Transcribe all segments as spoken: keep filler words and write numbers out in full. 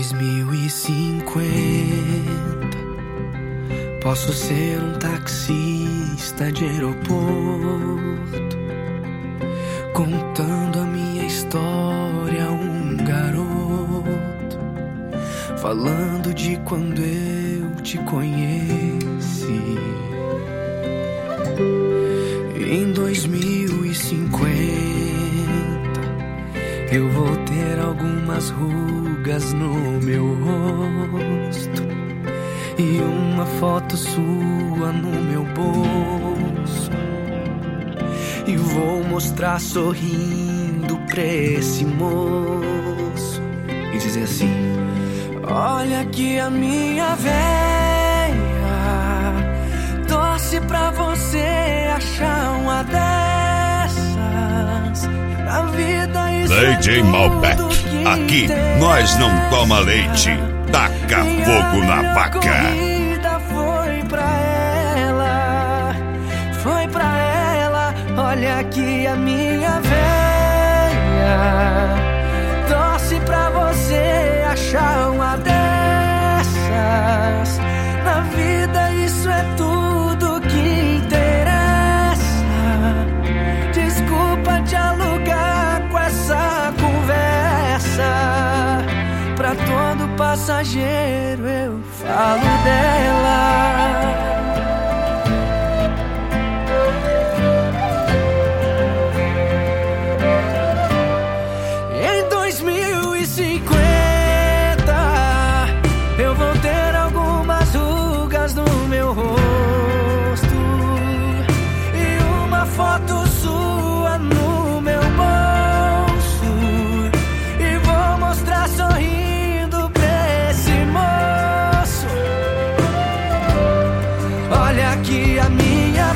dois mil e cinquenta posso ser um taxista de aeroporto, contando a minha história a um garoto, falando de quando eu te conheci. Em dois mil e cinquenta eu vou ter algumas rugas no meu rosto e uma foto sua no meu bolso, e vou mostrar sorrindo pra esse moço e dizer assim: olha aqui a minha véia, torce pra você achar uma dessas na vida. Isso D J é Malbec, que aqui interessa. nós não toma leite, taca Minha fogo na melhor vaca. corrida foi pra ela, foi pra ela. Olha aqui a minha véia, torce pra você achar uma dessas na vida. Isso é tudo que interessa. Desculpa te alugar com essa conversa. Pra todo passageiro eu falo dela. Em dois mil e cinquenta eu vou ter algumas rugas no meu rosto e uma foto sua no meu bolso, e vou mostrar sorrindo pra esse moço. Olha aqui a minha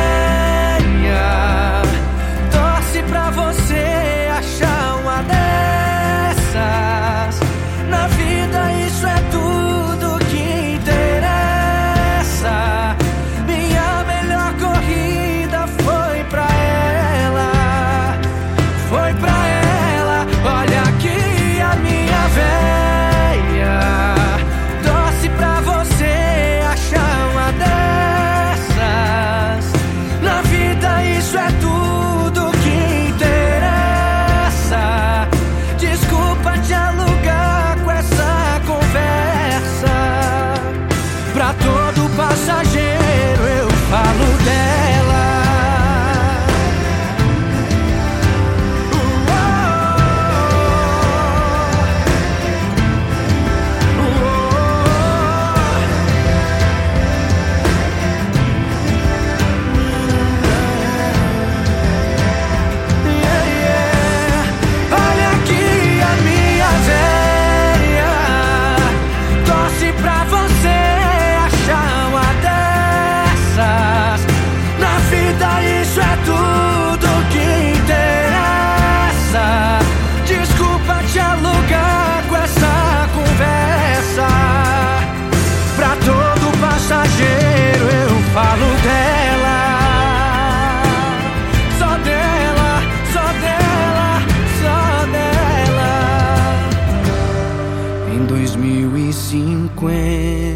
véia, torce pra você achar uma dessas na vida. Isso é tudo que interessa. Minha melhor corrida foi pra ela, foi pra ela. Olha aqui a minha véia, torce pra você achar uma dessas na vida. Isso é tudo que interessa. Desculpa te alugar com essa conversa. Pra todo passageiro eu falo dela. Yeah, yeah. Olha aqui a minha véia, torce pra você achar uma dessas na vida. Isso é tudo que interessa. Desculpa te alugar com essa conversa. Pra todo passageiro eu falo dela. Só dela, só dela, só dela. Em dois mil e cinquenta